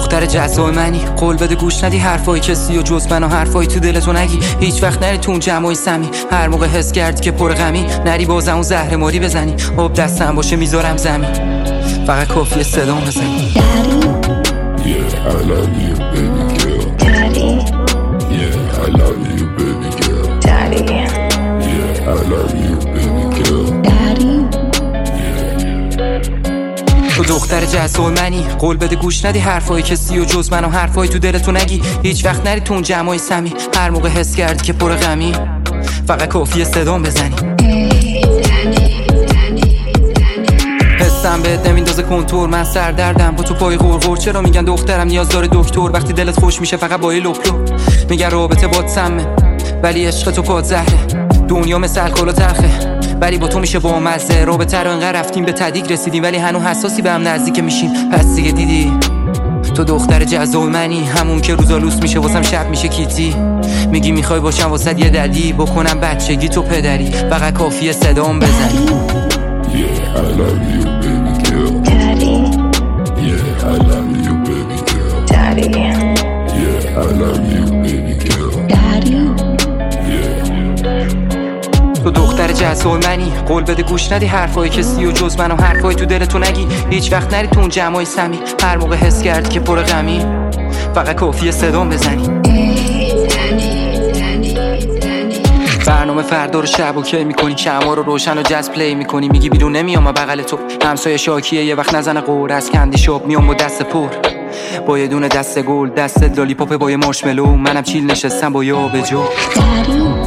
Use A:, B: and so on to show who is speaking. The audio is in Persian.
A: دختر جزای منی، قول بده گوش ندی حرفای کسی و جز من و حرفای تو دلتو نگی. هیچ وقت نری تو اون جمعای سمی، هر موقع حس کردی که پر غمی نری بازم اون زهر ماری بزنی. آب دستم باشه میذارم زمین، فقط کافیه صدام بزنی.
B: Yeah, I love you, baby girl.
C: Daddy.
B: Yeah, I love you, baby girl.
C: Daddy.
B: Yeah, I love you, baby girl.
C: Daddy.
A: تو دختر جزای منی، قول بده گوش ندی حرفای کسی و جز من و حرفای تو دلتو نگی. هیچ وقت نری تو اون جمعای سمی، هر موقع حس کردی که پر غمی فقط کافیه صدام بزنی. حسم بهت نمیندازه کنتور، من سردردم با تو پای غرغر. چرا میگن دخترم نیاز داره دکتر؟ وقتی دلت خوش میشه فقط با یه لپلو. میگن رابطه باد سمه ولی عشق تو پاد زهره. دنیا مثل الکل و تلخه ولی با تو میشه با مزه. رابطه رو انقدر رفتیم به تدیگ رسیدیم ولی هنوز حساسی به هم نزدیک میشیم. پس دیگه دیدی تو دختر جزای منی، همون که روزا لوس میشه واسم شب میشه کیتی. میگی میخوای باشم واسه یه دلی، بکنم بچگی تو پدری، فقط کافیه صدام بزنی.
B: Yeah, I love you, baby girl.
C: Daddy.
B: Yeah, I love you, baby girl.
C: Daddy.
B: Yeah, I love you, baby girl.
C: Daddy.
A: تو دختر جزای منی، قول بده گوش ندی حرفای کسی و جز من و حرفای تو دلتو نگی. هیچ وقت نری تو اون جمعای سمی، هر موقع حس کردی که پر غمی فقط کافیه صدام بزنی. برنامه فردا رو شب اوکی میکنی، شمع رو روشن و جاز پلی میکنی. میگی بیرون نمیام بغل تو، همسایه شاکیه یه وقت نزنه قور. از کندی شاب میام با دست پر، با یه دونه دست گل، دست لالیپاپ با یه مارشملو. منم چیل نشستم با یه آبجو.
C: Daddy.